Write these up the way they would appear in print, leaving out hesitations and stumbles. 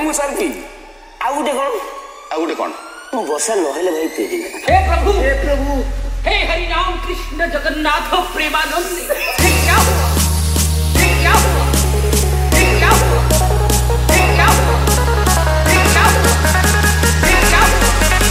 ମୁଁ sir P ଆଉ ଗୋଟେ କଣ ମୁଁ ବର୍ଷା ନହେଲେ ଭାଇ ପିଇବି ନା। हे प्रभु हे हरि राम कृष्ण जगन्नाथ प्रेमानंद ये क्या हुआ ये क्या हुआ ये क्या हुआ ये क्या हुआ ये क्या हुआ ये क्या हुआ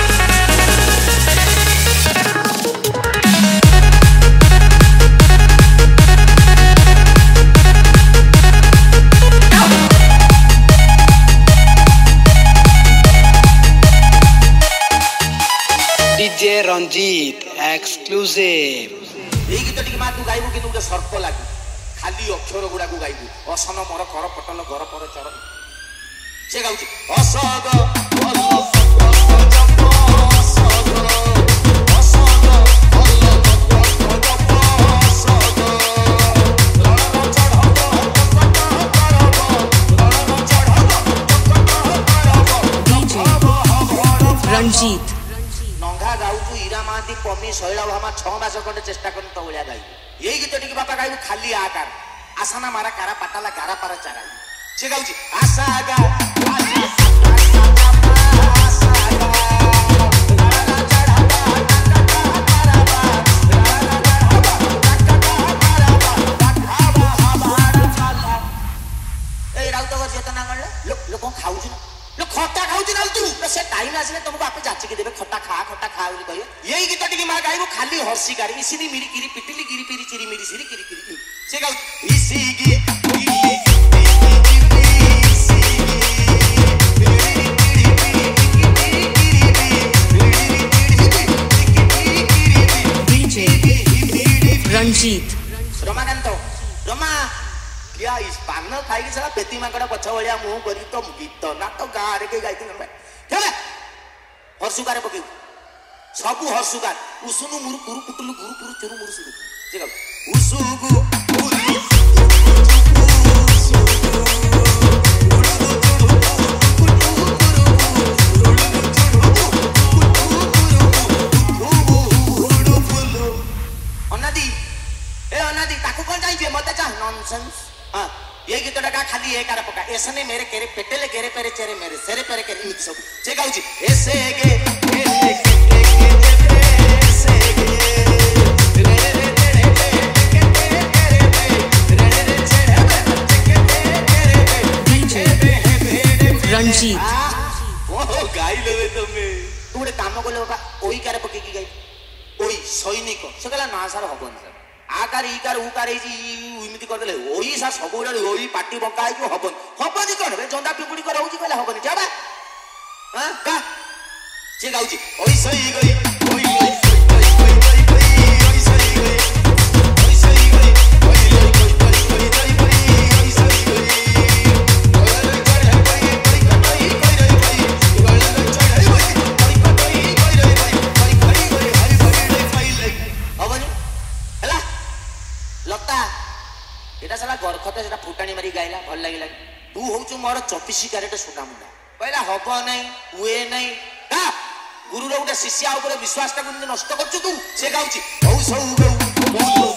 डीजे रंजीत एक्सक्लूसिव এই গীতটি মা তু গাইবু কিন্তু গোটে সর্ত লাগু খালি অক্ষর গুড়াকু গাইবু অসন মর কর পটল ঘর পর চর সে গাউছি অসগ रंजीत नंगा गाउचु ईरा महांती पमी शैला भामा 6 मास खंडे चेष्टा कर तो भलिया गाई यही गीत टिके बापा गाइबु खाली आकार आसाना मारा कारा पाटाला गारा पारा चारा से गाउची आसागा ए राउत गर जेतना गणले लोक खाउछु लो खट्टा खाउछु ना तू से टाइम आसीले तुमको आपे जाची के देबे खट्टा खा बोली कहिए यही गीत टिके मा गाइबु खाली हर्षी गारी इसिनी मिरी किरी पिटिली गिरी पिरी चिरी मिरी सिरी किरी किरी से गाउ इसी गी रंजीत रमाकांत रमा क्या इस पान खाई के साला पेती माकड़ा पछा भलिया मुंह करी तो गीत ना तो गारे के गाइती न चले हर्षुकारे पके सबु हर्षुकार उसुनु मुरु कुरु पुटुलु गुरु पुरु चुरु मुरु सुरु ठीक है उसुगु पुरु अनादी ताकू कौन चाहिए मत चाह नॉनसेंस हां ये गीतटा का खाली एक कार पका ऐसने मेरे केरे पेटेले केरे पेरे चेरे मेरे सेरे पेरे केरे इमित सब जे गाउची ऐसे गे रंजीत ओ गाई लेवे तमे तू एक काम को ले बाबा ओई कारे पके की गाई ओई सैनिक से कहला ना सर हबन सर आकार इकार उकार इमिति कर देले ओई सा सब उडा ओई पाटी बका है हबन हबन कोन बे जंदा पिपुडी कर होची कहला हबन जाबा हां का से गाउची ओई सही गई ओई ओई गरखते से फुटाणी मारी गाइला भल लगे तू हूँ मोर 24 कैरेट सुना मुंडा कहला हम नहीं हुए नहीं गुरुर गोटे शिष्या विश्वास टाक नष्ट कर तू से गाँव